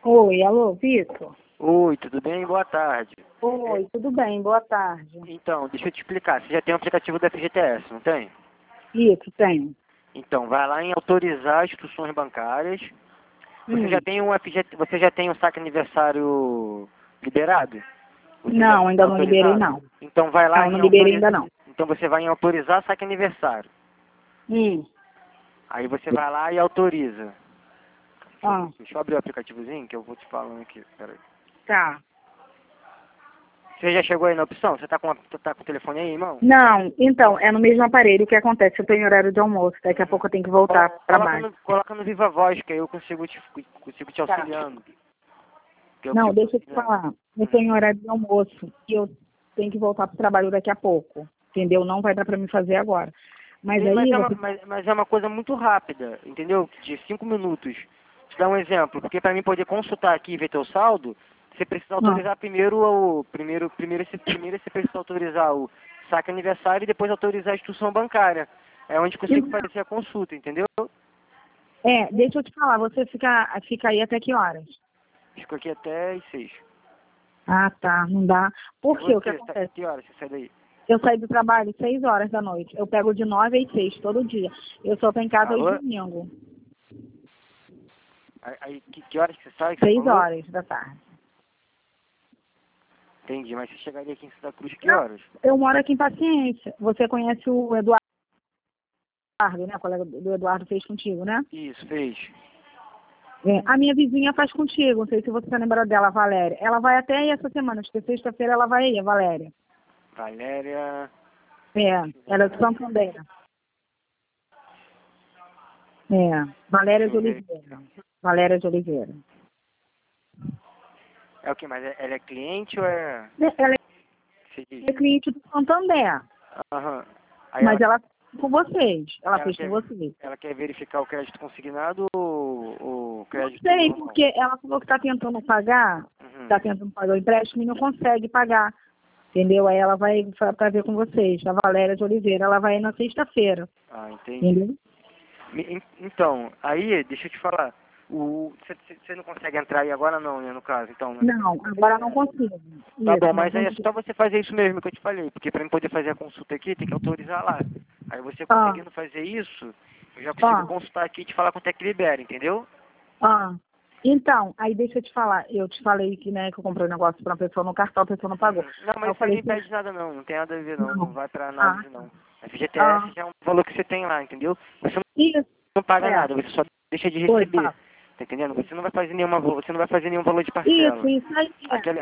Oi, alô, Vitor? Oi, tudo bem? Boa tarde. Oi, tudo bem, boa tarde. Então, deixa eu te explicar. Você já tem o aplicativo do FGTS, não tem? Isso, tenho. Então, vai lá em autorizar instituições bancárias. Você já Hum. tem um você já tem o saque aniversário liberado? Você já Não, tem ainda não liberei, autorizado? não. Então vai lá Não, não em liberei autorizar. ainda não. Então você vai em autorizar saque aniversário. Hum. Aí você vai lá e autoriza. Ah, Deixa eu abrir o aplicativozinho que eu vou te falando aqui. Peraí. tá. Você já chegou aí na opção? Você tá com o telefone aí, irmão? Não, então, é no mesmo aparelho. O que acontece? Eu tenho horário de almoço, daqui a pouco eu tenho que voltar pro trabalho. Coloca no Viva Voz, que aí eu consigo te Tá. auxiliando. Que eu Não, consigo te deixa eu te auxiliando. falar. Eu tenho horário de almoço e eu tenho que voltar pro trabalho daqui a pouco. Entendeu? Não vai dar pra me fazer agora. Mas Sim, aí você... mas é uma coisa muito rápida, entendeu? De 5 minutos. Te dar um exemplo, porque para mim poder consultar aqui e ver teu saldo, você precisa Ah. autorizar primeiro você precisa autorizar o saque aniversário e depois autorizar a instituição bancária. É onde consigo Então, fazer a consulta, entendeu? deixa eu te falar, você fica aí até que horas? Fico aqui até as 6. Ah, tá, não dá. E Por quê? O que você, acontece? que horas você sai daí? Eu saio do trabalho 6 horas da noite. Eu pego de 9 às 6 todo dia. Eu só tô em casa hoje Alô? domingo. Aí, que horas que você sai, que você 6 falou? horas da tarde. Entendi, mas você chegaria aqui em Santa Cruz que Não, horas? eu moro aqui em Paciência. Você conhece o Eduardo, né? O colega do Eduardo fez contigo, né? Isso, fez. É, a minha vizinha faz contigo. Não sei se você tá lembrado dela, a Valéria. Ela vai até aí essa semana. Acho que sexta-feira ela vai aí, a Valéria. Valéria. É, ela é de Santander. É, Valéria Deixa de eu ver. Oliveira. Valéria de Oliveira. É o que? Mas ela é cliente ou é. Ela Se diz? é cliente do Santander. Aham. Aí Mas ela fez com vocês. Ela ela fez com quer, vocês. ela quer verificar o crédito consignado ou o Não crédito sei, normal? porque ela falou que Uhum. está tentando pagar o empréstimo e não consegue pagar. Entendeu? Aí ela vai para ver com vocês, a Valéria de Oliveira. Ela vai na sexta-feira. Ah, entendi. Entendeu? Então, aí, deixa eu te falar. Você não consegue entrar aí agora não, né, no caso, então, né? Não, agora não consigo. Tá bom, Isso, não mas aí é consigo. só você fazer isso mesmo que eu te falei, porque para mim poder fazer a consulta aqui, tem que autorizar lá. Aí você Ah, conseguindo fazer isso, eu já consigo ah, consultar aqui e te falar quanto é que libera, entendeu? ah. Então, aí deixa eu te falar. Eu te falei que, né, que eu comprei um negócio para uma pessoa no cartão, a pessoa não pagou. Não, Aí mas eu isso aí não falei assim, impede nada não, não tem nada a ver não, não não. vai para Ah, análise tá. não. FGTS Ah, já é um valor que você tem lá, entendeu? Você isso. não paga É. nada, você só deixa de Oi, receber, fala. tá entendendo? Você não vai fazer nenhum valor de parcela. Isso aí.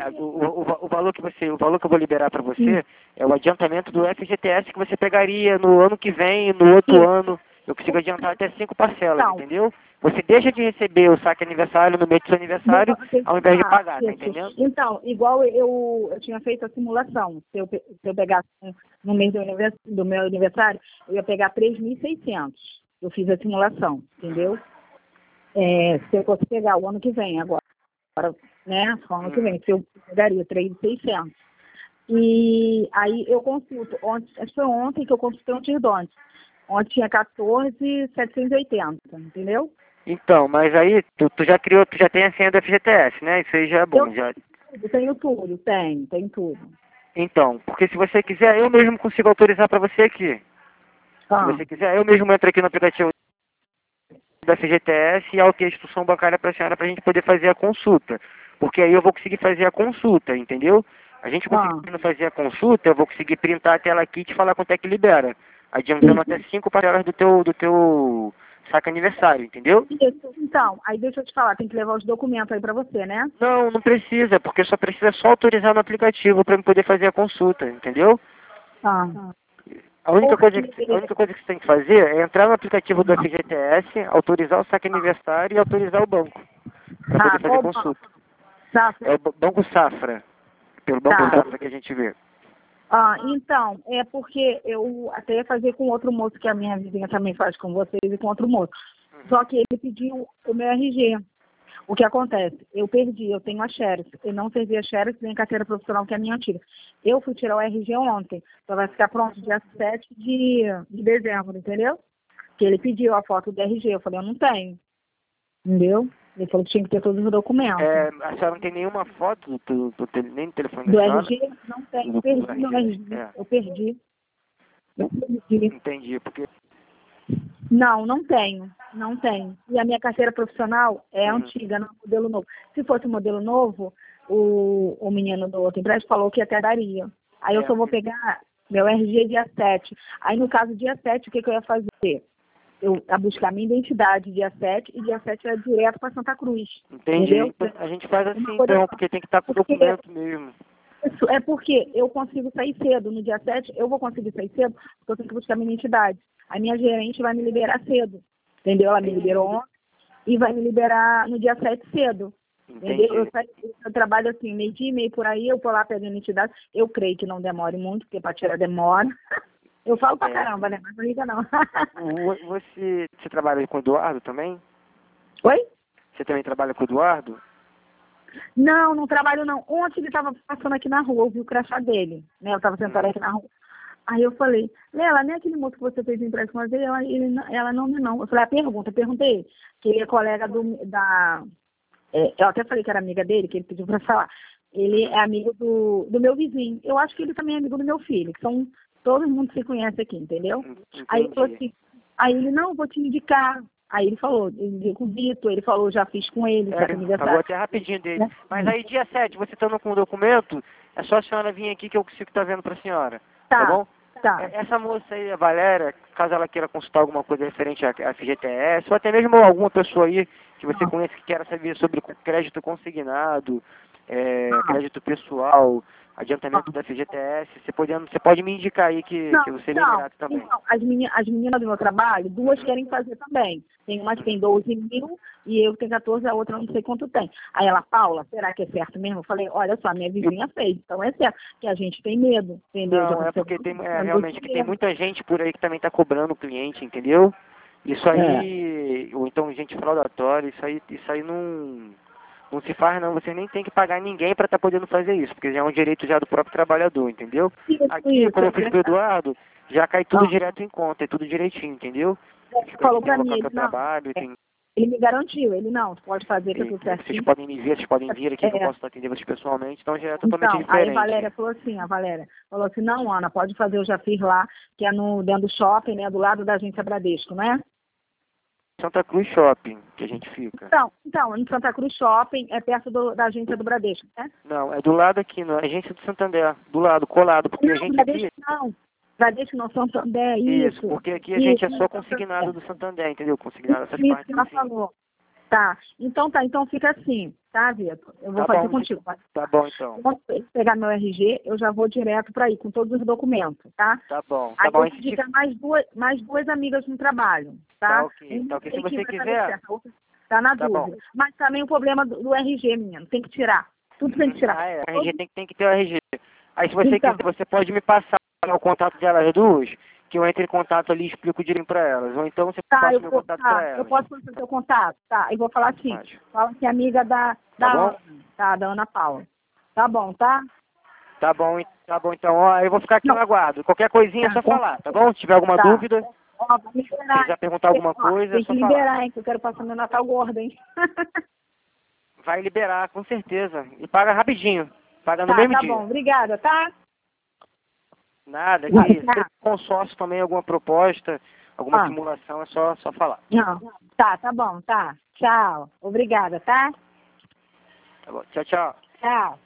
O valor que eu vou liberar para Isso. você é o adiantamento do FGTS que você pegaria no ano que vem, no outro Isso. ano. Eu consigo adiantar até 5 parcelas, Então, entendeu? Você deixa de receber o saque aniversário no mês do seu aniversário, tem que ao invés de falar. pagar, tá Isso. entendendo? Então, igual eu tinha feito a simulação. Se eu pegasse no mês do meu aniversário, eu ia pegar 3.600. Eu fiz a simulação, entendeu? Se eu fosse pegar o ano que vem, agora, né? Só ano que Uhum. vem, se eu pegaria 3.600. E aí eu consulto. Ontem, acho que foi ontem que eu consultei ontem de ontem. Ontem tinha 14.780, entendeu? Então, mas aí tu já tem a senha do FGTS, né? Isso aí já é bom, já. Eu tenho tudo, tenho tudo. Então, porque se você quiser, eu mesmo consigo autorizar para você aqui. Se Ah, você quiser, eu mesmo entro aqui no aplicativo da FGTS e auto a instituição bancária para a senhora para a gente poder fazer a consulta. Porque aí eu vou conseguir fazer a consulta, entendeu? A gente ah. conseguindo fazer a consulta, eu vou conseguir printar a tela aqui e te falar quanto é que libera. Adiantando até 5 parcelas do teu saque aniversário, entendeu? Isso. Então, aí deixa eu te falar, tem que levar os documentos aí pra você, né? Não, não precisa, porque só precisa só autorizar no aplicativo para eu poder fazer a consulta, entendeu? Ah. A única coisa, Porque, a única coisa que você tem que fazer é entrar no aplicativo do FGTS, autorizar o saque aniversário e autorizar o banco para poder fazer qual banco? consulta. Tá, É o Banco Safra, pelo Banco tá. Safra que a gente vê. Então, é porque eu até ia fazer com outro moço, que a minha vizinha também faz com vocês e com outro moço. Só que ele pediu o meu RG. O que acontece? Eu perdi, eu tenho a Xerox. Eu não servi a Xerox nem a carteira profissional, que é a minha antiga. Eu fui tirar o RG ontem. Só vai ficar pronto dia 7 de dezembro, entendeu? Que ele pediu a foto do RG. Eu falei, eu não tenho. Entendeu? Ele falou que tinha que ter todos os documentos. A senhora não tem nenhuma foto nem do telefone da Do senhora? RG? Não tem. Do Perdi meu RG. RG. Eu perdi. Eu perdi. Entendi, porque... Não, não tenho. Não tenho. E a minha carteira profissional é antiga, não é modelo novo. Se fosse um modelo novo, o menino do outro empréstimo falou que até daria. Aí eu só vou pegar meu RG dia 7. Aí no caso dia 7, o que eu ia fazer? Eu ia buscar minha identidade dia 7 e dia 7 era direto para Santa Cruz. Entendi. Entendeu? A gente faz assim, então, porque tem que estar com o documento mesmo. Isso é porque eu consigo sair cedo. No dia 7, eu vou conseguir sair cedo, porque eu tenho que buscar minha identidade. A minha gerente vai me liberar cedo. Entendeu? Ela me liberou ontem e vai me liberar no dia 7 cedo. Entendeu? Eu trabalho assim, meio-dia e meio por aí, eu vou lá pego a identidade. Eu creio que não demore muito, porque para tirar demora. Eu falo pra caramba, né? Mas não liga não. Você trabalha com o Eduardo também? Oi? Você também trabalha com o Eduardo? Não, não trabalho não. Ontem ele estava passando aqui na rua, eu vi o crachá dele, né? Eu estava sentada aqui na rua. Aí eu falei, Lela, nem aquele moço que você fez empréstimo, mas ela não. Eu falei, perguntei, que ele é colega eu até falei que era amiga dele, que ele pediu para falar. Ele é amigo do meu vizinho. Eu acho que ele também é amigo do meu filho, que são, todo mundo se conhece aqui, entendeu? Entendi. Aí ele falou assim, não, vou te indicar. Aí ele falou, ele indicou o Vitor, ele falou, já fiz com ele, tá aniversário. Falou até rapidinho dele. Mas aí dia 7, você estando com o documento, é só a senhora vir aqui que eu consigo estar vendo pra senhora. Tá bom? Tá. Essa moça aí, a Valéria, caso ela queira consultar alguma coisa referente à FGTS, ou até mesmo alguma pessoa aí que você conhece que queira saber sobre crédito consignado, crédito pessoal, adiantamento da FGTS, você pode me indicar aí que você é liberado também. Então, as meninas do meu trabalho, duas querem fazer também. Tem uma que tem 12 mil e eu tenho 14, a outra não sei quanto tem. Aí ela, Paula, será que é certo mesmo? Eu falei, olha só, minha vizinha fez, então é certo, que a gente tem medo, entendeu? Não, é porque realmente que tem muita gente por aí que também está cobrando o cliente, entendeu? Isso aí, ou então gente fraudatória, isso aí não se faz não, você nem tem que pagar ninguém para estar podendo fazer isso, porque já é um direito já do próprio trabalhador, entendeu? Aqui, quando eu fiz pro Eduardo, já cai tudo direto em conta, é tudo direitinho, entendeu? Ele falou pra mim, ele me garantiu, tu pode fazer que é tudo certinho. Vocês podem me ver, vocês podem vir aqui, que eu posso atender vocês pessoalmente, então já é totalmente diferente. Aí a Valéria falou assim, não, Ana, pode fazer, eu já fiz lá, que é dentro do shopping, né, do lado da agência Bradesco, né? Santa Cruz Shopping, que a gente fica. Então, no Santa Cruz Shopping, é perto da agência do Bradesco, né? Não, é do lado aqui, na agência do Santander, do lado, colado, porque a gente Bradesco aqui... não. Bradesco não, Santander, isso. Porque aqui a gente é só consignado do Santander, entendeu? Consignado essas partes. Isso, ela falou. Tá, então fica assim, tá, Vitor? Eu vou fazer contigo. Tá bom, então. Quando eu pegar meu RG, eu já vou direto para aí, com todos os documentos, tá? Tá bom. Aí eu vou indicar mais duas amigas no trabalho, tá? Tá ok. Se você quiser... Tá na dúvida. Mas também o problema do RG, menino, tem que tirar. Tudo tem que tirar. RG tem que ter o RG. Aí se você quiser, você pode me passar o contato delas duas, que eu entre em contato ali e explico direitinho para elas. Ou então você passa o meu contato para elas. Eu posso passar o seu contato? Tá, eu vou falar assim. Fala que é amiga da Ana Paula. Tá bom, tá? Tá bom, então. Ó, eu vou ficar aqui no aguardo. Qualquer coisinha é só falar, tá bom? Se tiver alguma dúvida, se quiser perguntar alguma coisa, é só falar. Tem que liberar, hein, que eu quero passar meu Natal gordo, hein? Vai liberar, com certeza. E paga rapidinho. Paga no mesmo dia. Tá bom, obrigada, tá? Nada, aqui. Se consórcio também, alguma proposta, alguma simulação, é só falar. Não. Tá bom, tá. Tchau. Obrigada, tá? Tá bom. Tchau, tchau. Tchau.